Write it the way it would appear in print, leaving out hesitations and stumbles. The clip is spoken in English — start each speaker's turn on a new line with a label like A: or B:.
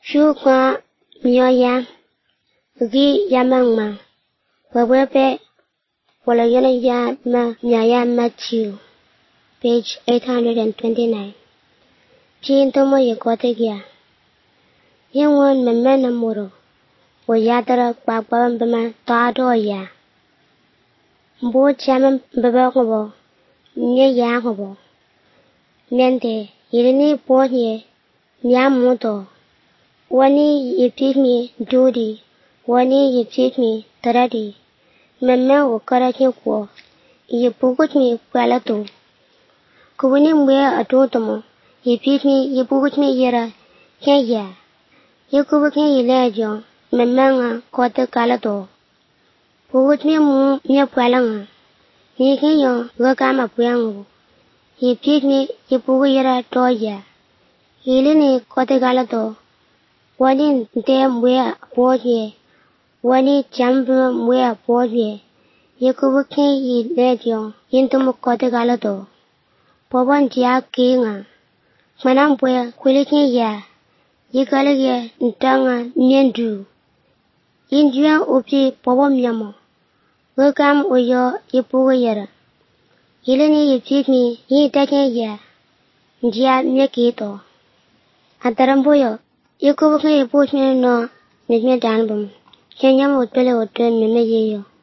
A: Shukwa Myoya Gi Yamangma Wawebe Wala Yana Nyaya Matthew page 829 Chintomo Yakotegia Yangwon Memena Muro Wayatara Papa Bama Tadoya Bo Chaman Babako Nye Yahobo Nente Yini Poye Nyamoto Wani Yipimi Judy Wani Yipimi Taradi Mema Wakaraki Kwa Yipukutmi Palato Kuwini Mwea Atotomo Yipimi Yipukutmi Yera Kaya Yakubaki Lejo Memanga Kota Kalato Pukutmi Mu Nyapalanga Yikayo Wakama Puyango Yipimi Yipuku Yera Toya Yilini Kota Kalato Wani Nte Mwea Poye Wani Chambu Mwea Poye Yakubaki Lejo Yintumu Kota Kalato Poban Tia Kinga Manampoya Kuliki Ya Yikalaya Ntanga Nyendu India Upi Pobom Yamo Welcome Uyo Yipuga Yera Yilini Yipimi Yitake Ya Njia Nyakito Ataramboyo Yakubaki Yipushme no Nijme Danbum Kenyam Utpele Utpele Mime Yeyo